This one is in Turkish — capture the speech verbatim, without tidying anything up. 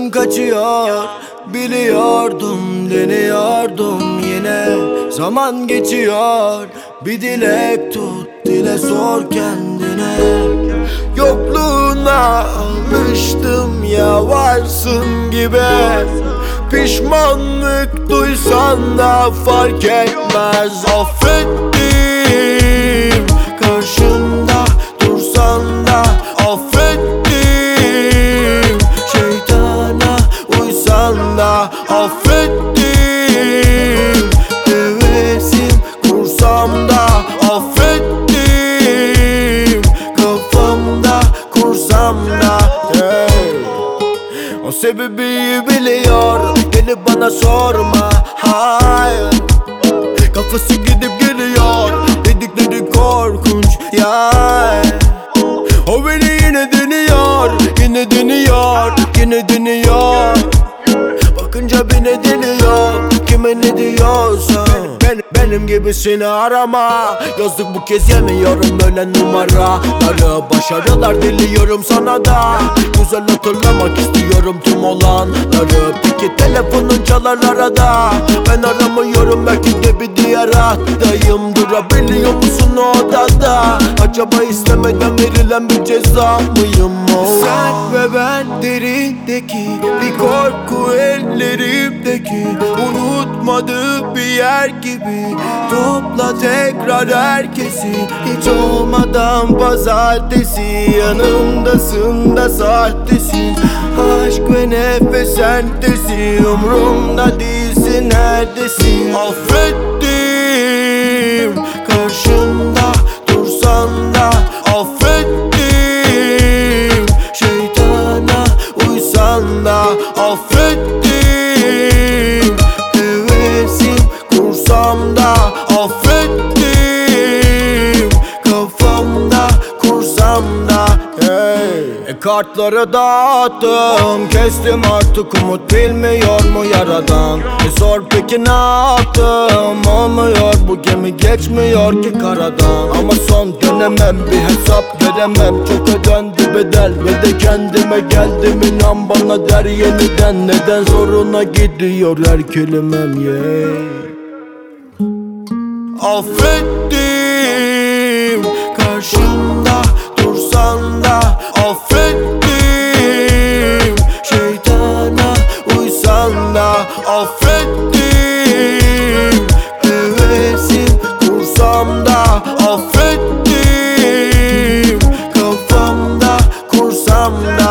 Tadım kaçıyor, biliyordum, deniyordum yine. Zaman geçiyor, bir dilek tut, dile sor kendine. Yokluğuna alıştım ya, varsın gibi. Pişmanlık duysan da fark etmez. Affettim, karşında dursan da affettim. Şeytana uysan da affettim. Hevesim kursam da affettim. Kafamda kursam da hey. O sebebi biliyor, gelip bana sorma, hayır. Kafası gidip geliyor, dedikleri korkunç ya. O beni yine deniyor, yine deniyor, yine deniyor. Bakınca beni deniyor, kime ne diyorsa. Ben, benim gibisini arama, yazdık bu kez yemiyorum böyle numaraları. Başarılar diliyorum sana da, güzel hatırlamak istiyorum tüm olanları. Peki telefonun çalar arada, ben aramıyorum, belki de bir diğer hattayım. Durabiliyor musun o odada? Acaba istemeden verilen bir ceza mıyım? Oh. Sen ve ben derindeki bir korku, ellerimdeki unutmadığı bir yer gibi. Topla tekrar herkesi, hiç olmadan pazartesi. Yanımdasın da sahtesin, aşk ve nefes sentesin. Umrumda değilsin, neredesin? Affettim, karşımda dursan da affettim. Şeytana uysan da affettim. Hevesim kursam da affettim. Kafamda kursam da hey. E kartları dağıttım, kestim artık, umut bilmiyor mu yaradan? E sor peki ne yaptım, olmuyor bu gemi, geçmiyor ki karadan. Ama son dönemem, bir hesap veremem, çok ödendi bedel ve de kendime geldim. İnan bana der yeniden, neden zoruna gidiyor her kelimem yeah. Affettim, karşımda dursan da affettim. Şeytana uysan da affettim. Hevesim kursam da affettim. Kafamda kursam da